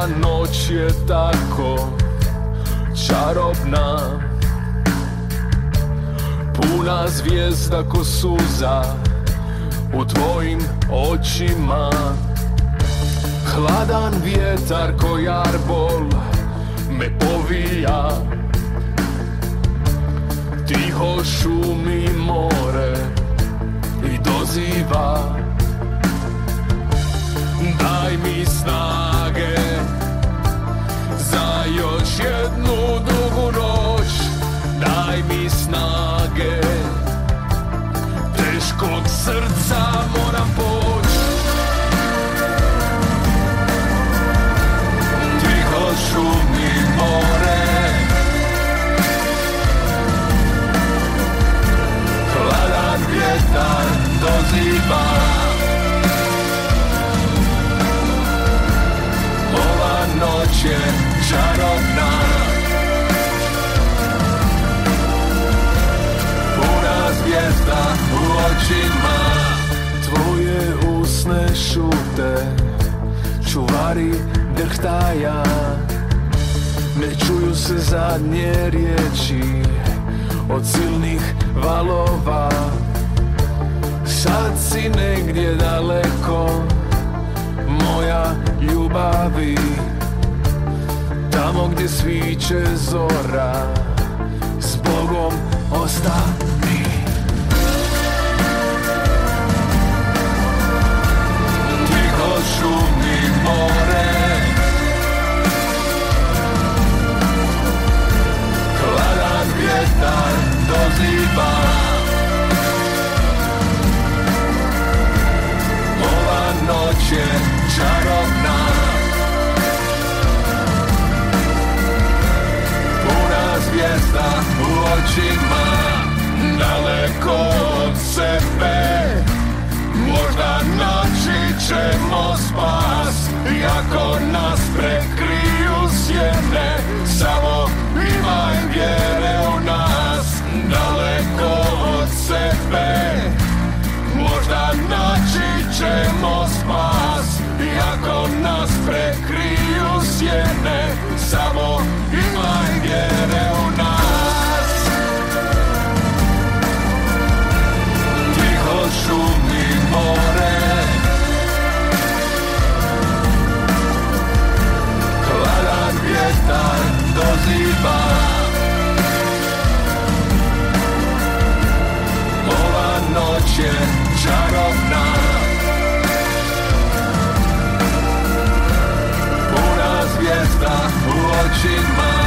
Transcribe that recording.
noć je tako čarobna, puna zvijezda ko suza u tvojim očima. Hladan vjetar ko jarbol me povija, tiho šumi more i doziva. Daj mi snage za još jednu dugu noć, daj mi snage, teškog srca moram poći. Tiho šumi more, hladan vjetar doziva. Ova noć je čarobna, puna zvijezda u očima. Tvoje usne šute, čuvari drhtaja, ne čuju se zadnje riječi od silnih valova. Sad si negdje daleko, moja ljubavi, tamo gdje sviće zora, s Bogom ostani. Tiho šumi more, hladan vjetar doziva. Ova noć je čarobna, puna zvijezda u očima. Daleko od sebe možda naći ćemo spas, iako nas prekriju sjene, samo imaj vjere u nas. Daleko od sebe možda naći ćemo spas, iako nas prekriju sjene, samo imaj vjere u nas. Tiho šumi more, hladan vjetar doziva. Ova noć je čarobna, puna zvijezda u očima.